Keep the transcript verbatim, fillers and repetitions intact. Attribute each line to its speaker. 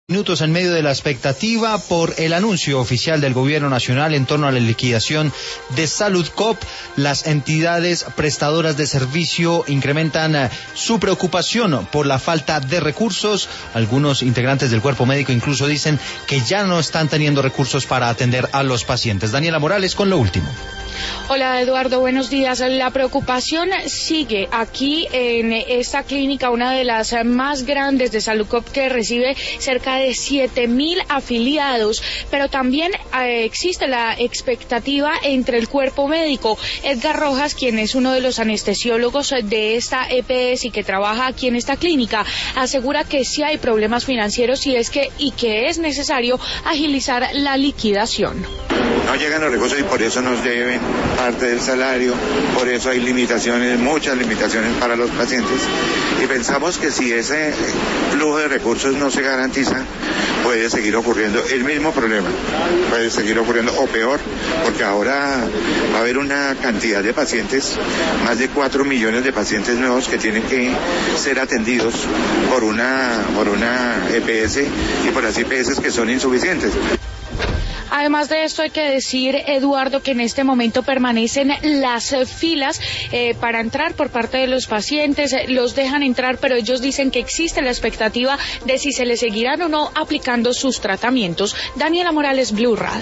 Speaker 1: Minutos en medio de la expectativa por el anuncio oficial del gobierno nacional en torno a la liquidación de Saludcop, las entidades prestadoras de servicio incrementan uh, su preocupación por la falta de recursos. Algunos integrantes del cuerpo médico incluso dicen que ya no están teniendo recursos para atender a los pacientes. Daniela Morales con lo último.
Speaker 2: Hola Eduardo, buenos días. La preocupación sigue aquí en esta clínica, una de las más grandes de Saludcop, que recibe cerca de siete mil afiliados, pero también eh, existe la expectativa entre el cuerpo médico. Edgar Rojas, quien es uno de los anestesiólogos de esta E P S y que trabaja aquí en esta clínica, asegura que sí hay problemas financieros y es que y que es necesario agilizar la liquidación.
Speaker 3: No llegan los recursos y por eso nos deben parte del salario, por eso hay limitaciones, muchas limitaciones para los pacientes, y pensamos que si ese flujo de recursos no se garantiza, puede seguir ocurriendo el mismo problema, puede seguir ocurriendo o peor, porque ahora va a haber una cantidad de pacientes, más de cuatro millones de pacientes nuevos que tienen que ser atendidos por una, por una E P S y por las E P S que son insuficientes.
Speaker 2: Además de esto hay que decir, Eduardo, que en este momento permanecen las filas eh, para entrar por parte de los pacientes, los dejan entrar, pero ellos dicen que existe la expectativa de si se les seguirán o no aplicando sus tratamientos. Daniela Morales, Blue Radio.